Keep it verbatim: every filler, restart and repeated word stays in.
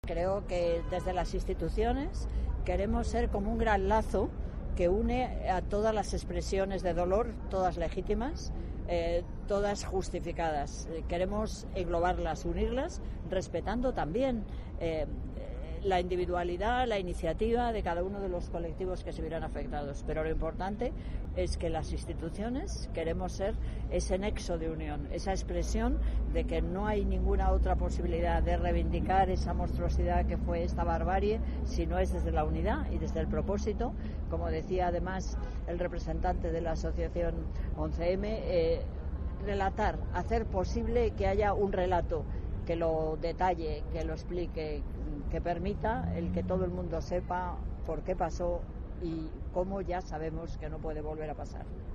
Creo que desde las instituciones queremos ser como un gran lazo que une a todas las expresiones de dolor, todas legítimas, eh, todas justificadas. Eh, queremos englobarlas, unirlas, respetando también eh, la individualidad, la iniciativa de cada uno de los colectivos que se verán afectados. Pero lo importante es que las instituciones queremos ser ese nexo de unión, esa expresión de que no hay ninguna otra posibilidad de reivindicar esa monstruosidad que fue esta barbarie, si no es desde la unidad y desde el propósito, como decía además el representante de la asociación once eme, eh, relatar, hacer posible que haya un relato que lo detalle, que lo explique, que permita el que todo el mundo sepa por qué pasó y cómo ya sabemos que no puede volver a pasar.